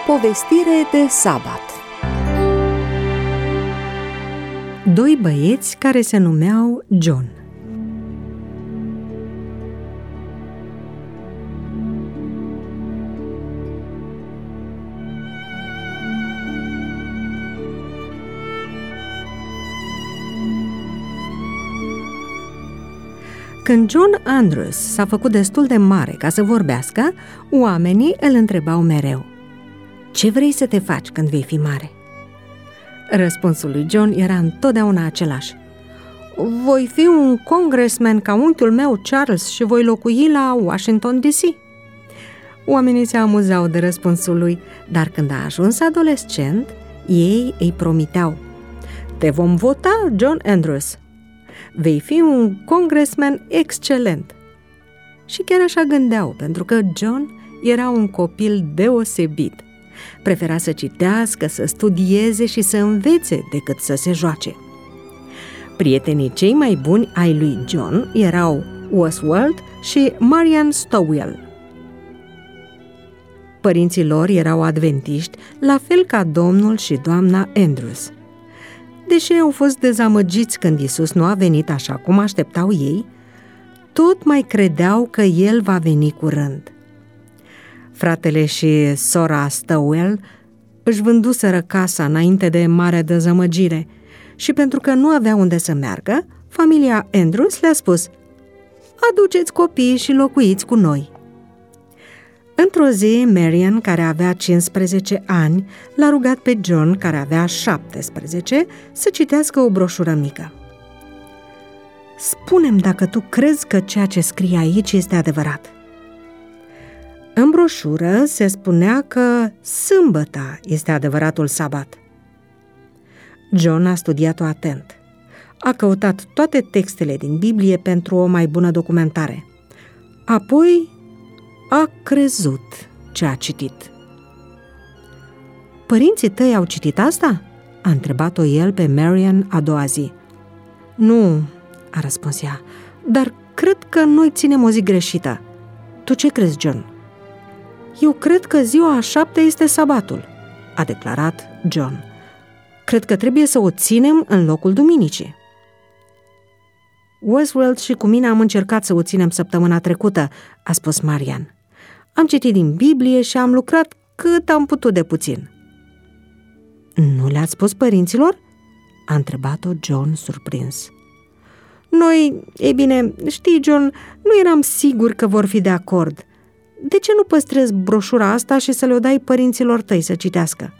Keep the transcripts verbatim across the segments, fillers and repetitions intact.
Povestire de sabat. Doi băieți care se numeau John. Când John Andrews s-a făcut destul de mare ca să vorbească, oamenii îl întrebau mereu: ce vrei să te faci când vei fi mare? Răspunsul lui John era întotdeauna același: voi fi un congressman ca unchiul meu Charles și voi locui la Washington D C. Oamenii se amuzau de răspunsul lui, dar când a ajuns adolescent, ei îi promiteau: te vom vota, John Andrews. Vei fi un congressman excelent. Și chiar așa gândeau, pentru că John era un copil deosebit. Prefera să citească, să studieze și să învețe decât să se joace. Prietenii cei mai buni ai lui John erau Oswald și Marian Stowell. Părinții lor erau adventiști, la fel ca domnul și doamna Andrews. Deși au fost dezamăgiți când Iisus nu a venit așa cum așteptau ei, tot mai credeau că El va veni curând. Fratele și sora Stowell își vânduseră casa înainte de marea dezamăgire și pentru că nu avea unde să meargă, familia Andrews le-a spus: aduceți copiii și locuiți cu noi. Într-o zi, Marian, care avea cincisprezece ani, l-a rugat pe John, care avea șaptesprezece, să citească o broșură mică. Spune-mi dacă tu crezi că ceea ce scrie aici este adevărat. În broșură se spunea că sâmbăta este adevăratul sabat. John a studiat-o atent. A căutat toate textele din Biblie pentru o mai bună documentare. Apoi a crezut ce a citit. Părinții tăi au citit asta? A întrebat-o el pe Marian a doua zi. Nu, a răspuns ea, dar cred că noi ținem o zi greșită. Tu ce crezi, John? Eu cred că ziua a șaptea este sabatul, a declarat John. Cred că trebuie să o ținem în locul duminicii. Oswald și cu mine am încercat să o ținem săptămâna trecută, a spus Marian. Am citit din Biblie și am lucrat cât am putut de puțin. Nu le-ați spus părinților? A întrebat-o John surprins. Noi, ei bine, știi, John, nu eram sigur că vor fi de acord. De ce nu păstrezi broșura asta și să le-o dai părinților tăi să citească?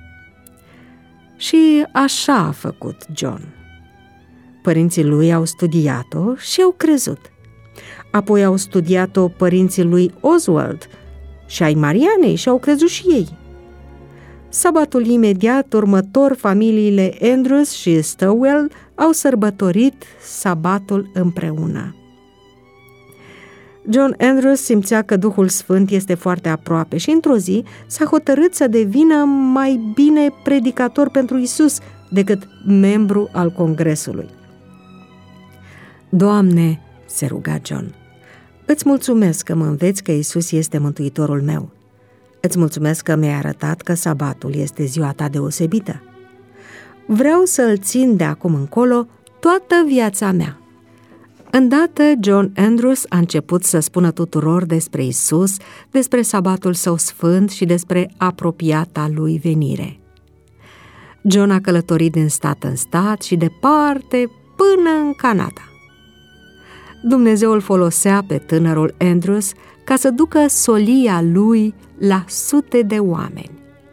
Și așa a făcut John. Părinții lui au studiat-o și au crezut. Apoi au studiat-o părinții lui Oswald și ai Marianei și au crezut și ei. Sabatul imediat următor, familiile Andrews și Stowell au sărbătorit sabatul împreună. John Andrews simțea că Duhul Sfânt este foarte aproape și într-o zi s-a hotărât să devină mai bine predicator pentru Iisus decât membru al congresului. Doamne, se ruga John, îți mulțumesc că mă înveți că Iisus este mântuitorul meu. Îți mulțumesc că mi-ai arătat că sabatul este ziua ta deosebită. Vreau să îl țin de acum încolo toată viața mea. Îndată John Andrews a început să spună tuturor despre Iisus, despre sabatul său sfânt și despre apropiata lui venire. John a călătorit din stat în stat și departe până în Canada. Dumnezeu îl folosea pe tânărul Andrews ca să ducă solia lui la sute de oameni.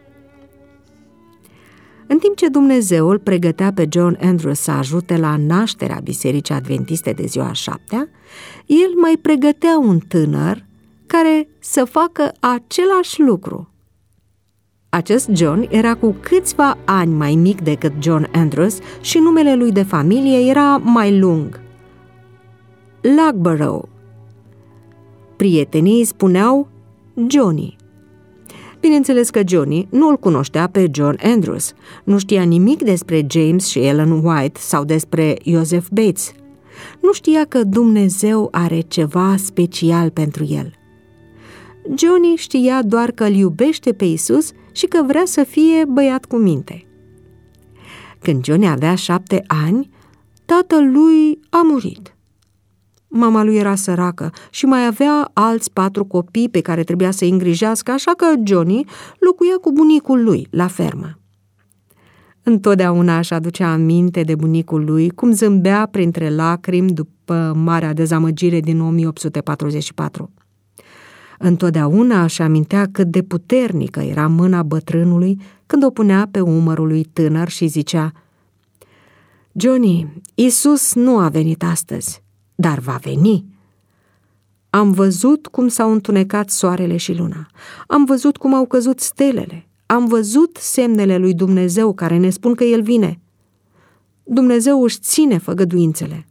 În timp ce Dumnezeu îl pregătea pe John Andrews să ajute la nașterea Bisericii Adventiste de ziua a șaptea, el mai pregătea un tânăr care să facă același lucru. Acest John era cu câțiva ani mai mic decât John Andrews și numele lui de familie era mai lung: Loughborough. Prietenii îi spuneau Johnny. Bineînțeles că Johnny nu îl cunoștea pe John Andrews, nu știa nimic despre James și Ellen White sau despre Joseph Bates. Nu știa că Dumnezeu are ceva special pentru el. Johnny știa doar că îl iubește pe Isus și că vrea să fie băiat cu minte. Când Johnny avea șapte ani, tatăl lui a murit. Mama lui era săracă și mai avea alți patru copii pe care trebuia să-i îngrijească, așa că Johnny locuia cu bunicul lui la fermă. Întotdeauna își aducea aminte de bunicul lui, cum zâmbea printre lacrimi după marea dezamăgire din o mie opt sute patruzeci și patru. Întotdeauna își amintea cât de puternică era mâna bătrânului când o punea pe umărul lui tânăr și zicea: „Johnny, Isus nu a venit astăzi, dar va veni. Am văzut cum s-au întunecat soarele și luna, am văzut cum au căzut stelele, am văzut semnele lui Dumnezeu care ne spun că El vine. Dumnezeu își ține făgăduințele.”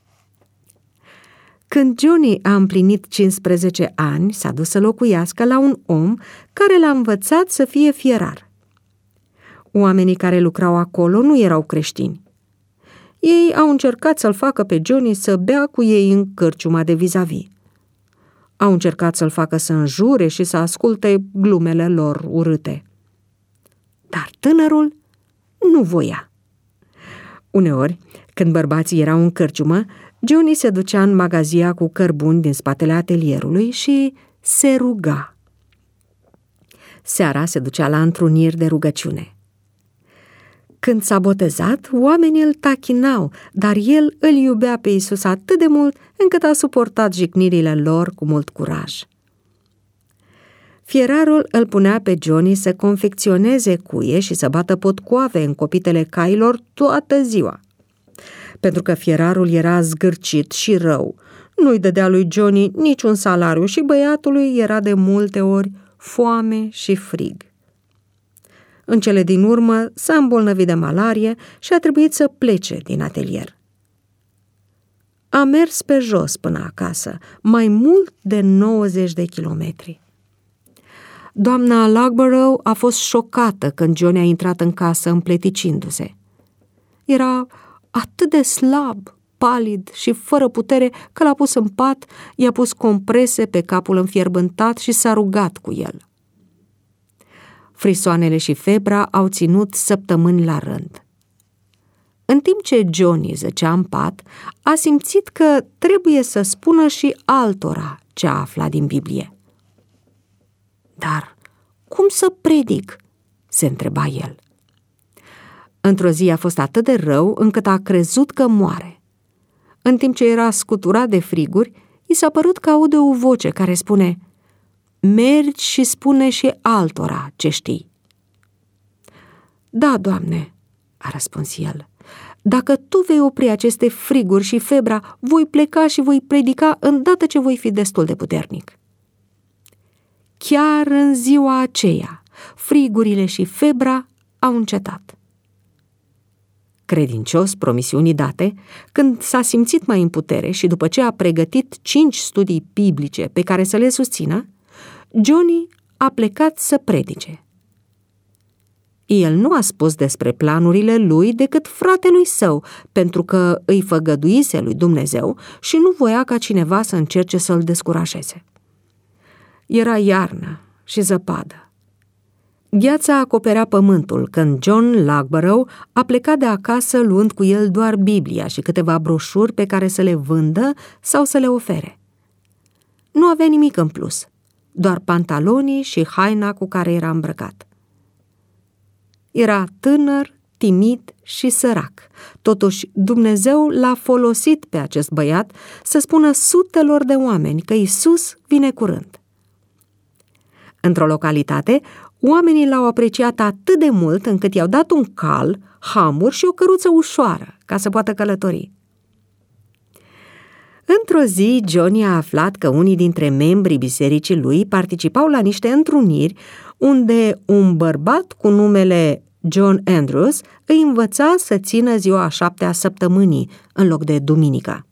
Când Johnny a împlinit cincisprezece ani, s-a dus să locuiască la un om care l-a învățat să fie fierar. Oamenii care lucrau acolo nu erau creștini. Ei au încercat să-l facă pe Johnny să bea cu ei în cârciuma de vis-a-vis. Au încercat să-l facă să înjure și să asculte glumele lor urâte. Dar tânărul nu voia. Uneori, când bărbații erau în cârciumă, Johnny se ducea în magazia cu cărbuni din spatele atelierului și se ruga. Seara se ducea la întruniri de rugăciune. Când s-a botezat, oamenii îl tachinau, dar el îl iubea pe Isus atât de mult încât a suportat jignirile lor cu mult curaj. Fierarul îl punea pe Johnny să confecționeze cuie și să bată potcoave în copitele cailor toată ziua. Pentru că fierarul era zgârcit și rău, nu-i dădea lui Johnny niciun salariu și băiatului era de multe ori foame și frig. În cele din urmă s-a îmbolnăvit de malarie și a trebuit să plece din atelier. A mers pe jos până acasă, mai mult de nouăzeci de kilometri. Doamna Loughborough a fost șocată când Johnny a intrat în casă împleticindu-se. Era atât de slab, palid și fără putere că l-a pus în pat, i-a pus comprese pe capul înfierbântat și s-a rugat cu el. Frisoanele și febra au ținut săptămâni la rând. În timp ce Johnny zăcea în pat, a simțit că trebuie să spună și altora ce a aflat din Biblie. Dar cum să predic? Se întreba el. Într-o zi a fost atât de rău încât a crezut că moare. În timp ce era scuturat de friguri, i s-a părut că aude o voce care spune: „Mergi și spune și altora ce știi.” „Da, Doamne,” a răspuns el, „dacă Tu vei opri aceste friguri și febra, voi pleca și voi predica îndată ce voi fi destul de puternic.” Chiar în ziua aceea, frigurile și febra au încetat. Credincios promisiunii date, când s-a simțit mai în putere și după ce a pregătit cinci studii biblice pe care să le susțină, Johnny a plecat să predice. El nu a spus despre planurile lui decât fratelui său, pentru că îi făgăduise lui Dumnezeu și nu voia ca cineva să încerce să-l descurajeze. Era iarnă și zăpadă. Gheața acoperea pământul când John Loughborough a plecat de acasă luând cu el doar Biblia și câteva broșuri pe care să le vândă sau să le ofere. Nu avea nimic în plus, doar pantalonii și haina cu care era îmbrăcat. Era tânăr, timid și sărac. Totuși, Dumnezeu l-a folosit pe acest băiat să spună sutelor de oameni că Isus vine curând. Într-o localitate, oamenii l-au apreciat atât de mult încât i-au dat un cal, hamuri și o căruță ușoară ca să poată călători. Într-o zi, Johnny a aflat că unii dintre membrii bisericii lui participau la niște întruniri unde un bărbat cu numele John Andrews îi învăța să țină ziua a șaptea săptămânii în loc de duminica.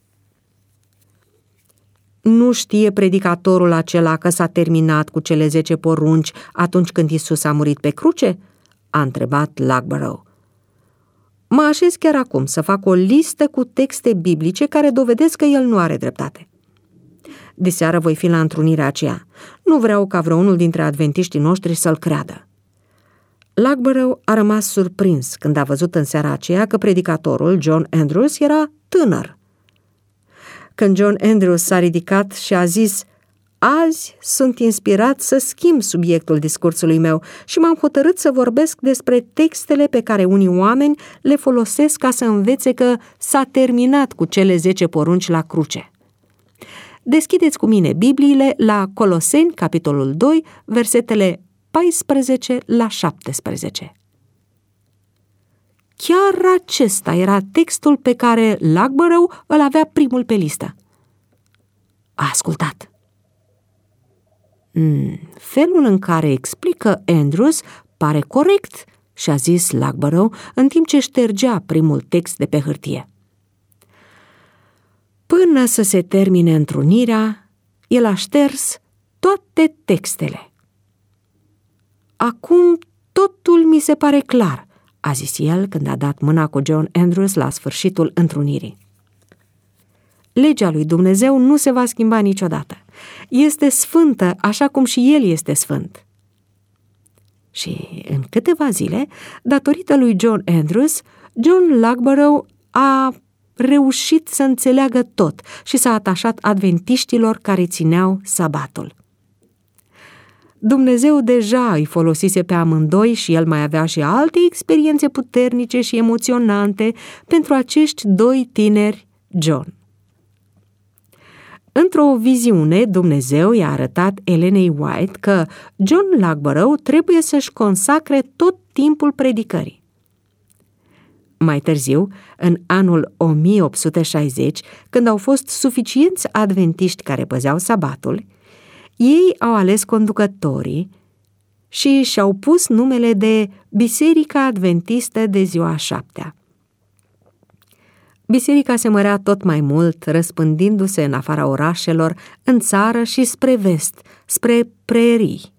Nu știe predicatorul acela că s-a terminat cu cele zece porunci atunci când Isus a murit pe cruce? A întrebat Loughborough. Mă așez chiar acum să fac o listă cu texte biblice care dovedesc că el nu are dreptate. Diseară voi fi la întrunirea aceea. Nu vreau ca vreunul dintre adventiștii noștri să-l creadă. Loughborough a rămas surprins când a văzut în seara aceea că predicatorul, John Andrews, era tânăr. Când John Andrews s-a ridicat și a zis: "Azi sunt inspirat să schimb subiectul discursului meu și m-am hotărât să vorbesc despre textele pe care unii oameni le folosesc ca să învețe că s-a terminat cu cele zece porunci la cruce." Deschideți cu mine Bibliile la Coloseni, capitolul doi, versetele paisprezece la șaptesprezece. Chiar acesta era textul pe care Loughborough îl avea primul pe listă. A ascultat. Hmm, felul în care explică Andrews pare corect, și-a zis Loughborough în timp ce ștergea primul text de pe hârtie. Până să se termine întrunirea, el a șters toate textele. Acum totul mi se pare clar, a zis el când a dat mâna cu John Andrews la sfârșitul întrunirii. Legea lui Dumnezeu nu se va schimba niciodată. Este sfântă așa cum și El este sfânt. Și în câteva zile, datorită lui John Andrews, John Loughborough a reușit să înțeleagă tot și s-a atașat adventiștilor care țineau sabatul. Dumnezeu deja îi folosise pe amândoi și el mai avea și alte experiențe puternice și emoționante pentru acești doi tineri John. Într-o viziune, Dumnezeu i-a arătat Elenei White că John Loughborough trebuie să-și consacre tot timpul predicării. Mai târziu, în anul o mie opt sute șaizeci, când au fost suficienți adventiști care păzeau sabatul, ei au ales conducătorii și și-au pus numele de Biserica Adventistă de ziua a șaptea. Biserica se mărea tot mai mult, răspândindu-se în afara orașelor, în țară și spre vest, spre prerii.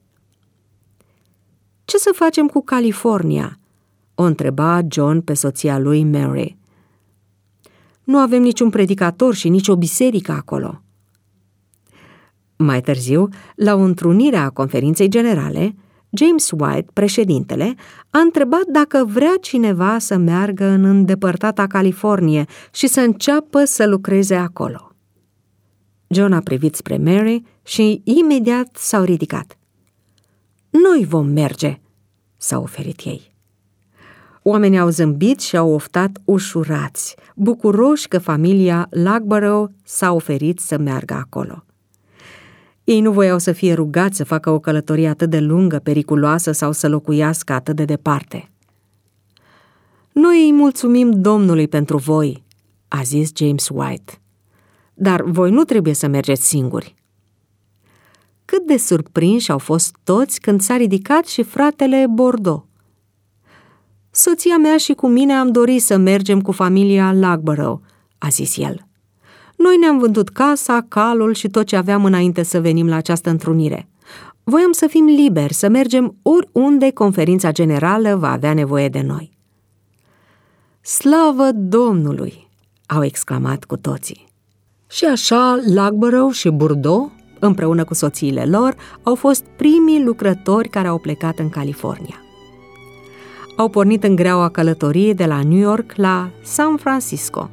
Ce să facem cu California?" o întreba John pe soția lui Mary. Nu avem niciun predicator și nicio biserică acolo." Mai târziu, la o întrunire a conferinței generale, James White, președintele, a întrebat dacă vrea cineva să meargă în îndepărtata Californie și să înceapă să lucreze acolo. John a privit spre Mary și imediat s-au ridicat. "Noi vom merge," s-au oferit ei. Oamenii au zâmbit și au oftat ușurați, bucuroși că familia Loughborough s-a oferit să meargă acolo. Ei nu voiau să fie rugați să facă o călătorie atât de lungă, periculoasă sau să locuiască atât de departe. "Noi îi mulțumim Domnului pentru voi," a zis James White, "dar voi nu trebuie să mergeți singuri." Cât de surprinși au fost toți când s-a ridicat și fratele Bordeaux. "Soția mea și cu mine am dorit să mergem cu familia Loughborough," a zis el. "Noi ne-am vândut casa, calul și tot ce aveam înainte să venim la această întrunire. Voiam să fim liberi, să mergem oriunde conferința generală va avea nevoie de noi." "Slavă Domnului!" au exclamat cu toții. Și așa, Loughborough și Bordeaux, împreună cu soțiile lor, au fost primii lucrători care au plecat în California. Au pornit în greaua călătorie de la New York la San Francisco.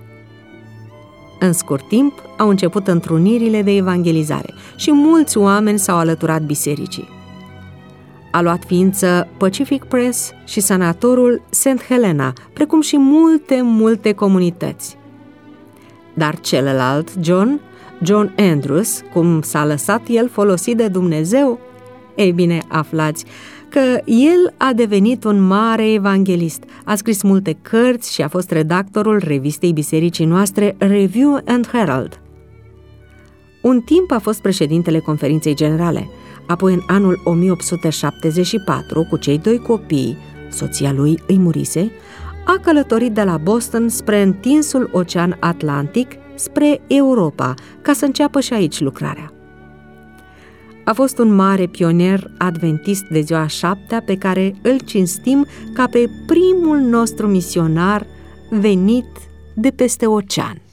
În scurt timp, au început întrunirile de evangelizare și mulți oameni s-au alăturat bisericii. A luat ființă Pacific Press și sanatorul Saint Helena, precum și multe, multe comunități. Dar celălalt, John, John Andrews, cum s-a lăsat el folosit de Dumnezeu, ei bine, aflați că el a devenit un mare evanghelist, a scris multe cărți și a fost redactorul revistei bisericii noastre Review and Herald. Un timp a fost președintele conferinței generale, apoi în anul o mie opt sute șaptezeci și patru, cu cei doi copii, soția lui îi murise, a călătorit de la Boston spre întinsul Ocean Atlantic, spre Europa, ca să înceapă și aici lucrarea. A fost un mare pionier adventist de ziua a șaptea pe care îl cinstim ca pe primul nostru misionar venit de peste ocean.